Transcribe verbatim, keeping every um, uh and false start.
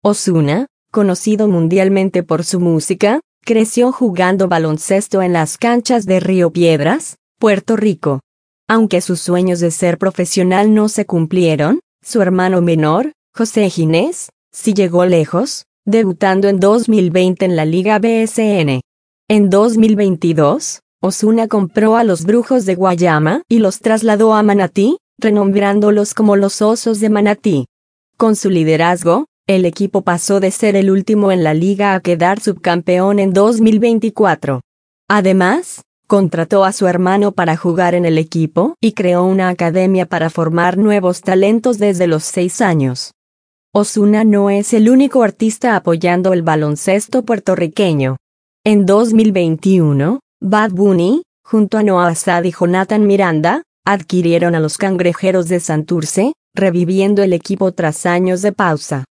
Ozuna, conocido mundialmente por su música, creció jugando baloncesto en las canchas de Río Piedras, Puerto Rico. Aunque sus sueños de ser profesional no se cumplieron, su hermano menor, José Ginés, sí llegó lejos, debutando en dos mil veinte en la Liga B S N. En dos mil veintidós, Ozuna compró a los Brujos de Guayama y los trasladó a Manatí, renombrándolos como los Osos de Manatí. Con su liderazgo, el equipo pasó de ser el último en la liga a quedar subcampeón en dos mil veinticuatro. Además, contrató a su hermano para jugar en el equipo y creó una academia para formar nuevos talentos desde los seis años. Ozuna no es el único artista apoyando el baloncesto puertorriqueño. En dos mil veintiuno, Bad Bunny, junto a Noah Sad y Jonathan Miranda, adquirieron a los Cangrejeros de Santurce, reviviendo el equipo tras años de pausa.